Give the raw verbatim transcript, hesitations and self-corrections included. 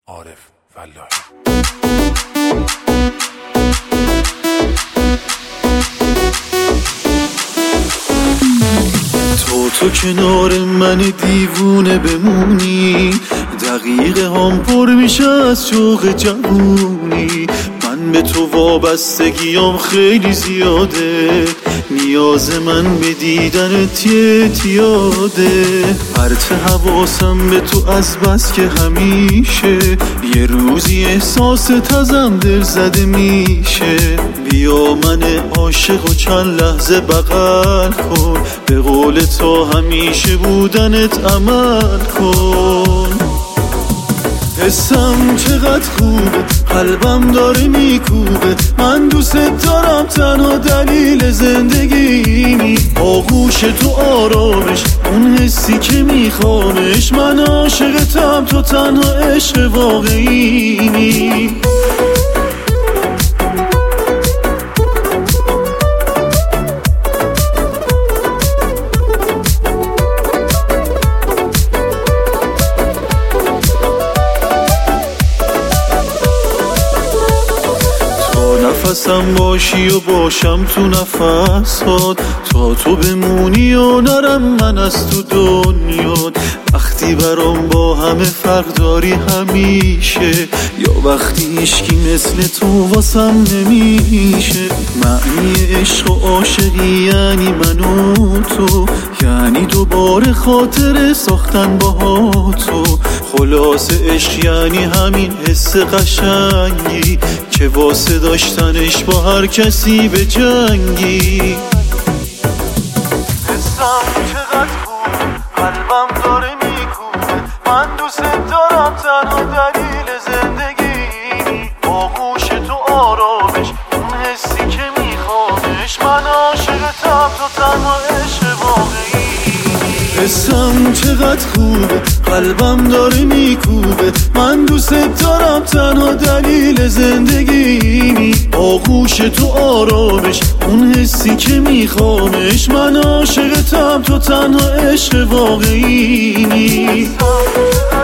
عارف فلاحی. تو تو کنار من دیوونه بمونی، دقیقه هم پر میشه از شوق جوونی. من به تو وابستگیام خیلی زیاده، نیاز من به دیدنت اعتیاده. پرت حواسم به تو از بس که همیشه یه روزی احساست ازم دل زده میشه. بیا من عاشق و چند لحظه بغل کن، به قول تا همیشه بودنت عمل کن. حسم چقدر خوبه، قلبم داره میکوبه، من دوست دارم تنها دلیل زندگیمی. آغوش تو آرامش، اون حسی که میخوامش، من عاشقتم تو تنها عشق واقعیمی. نفسم باشی و باشم تو نفسات، تا تو بمونی و نرم من از تو دنیات. وقتی برام با همه فرق داری همیشه، یا وقتی هیچکی مثل تو واسم نمیشه. معنی عشق و عاشقی یعنی من و تو، یعنی دوباره خاطره ساختن با تو. خلاص عشق یعنی همین حس قشنگی که واسه داشتنش با هر کسی به جنگی. حسم چقدر خوبه، قلبم داره میکوبه، من دوست دارم تنها دلیل زندگی. آغوش تو آرامش، اون حسی که میخوامش، من عاشقتم تو تنها عشق واقعی. حسم چقدر خوبه، قلبم داره میکوبه، من دوست دارم تنها دلیل زندگیمی. آغوش تو آرامش، اون حسی که میخوامش، من عاشقتم تو تنها عشق واقعیمی.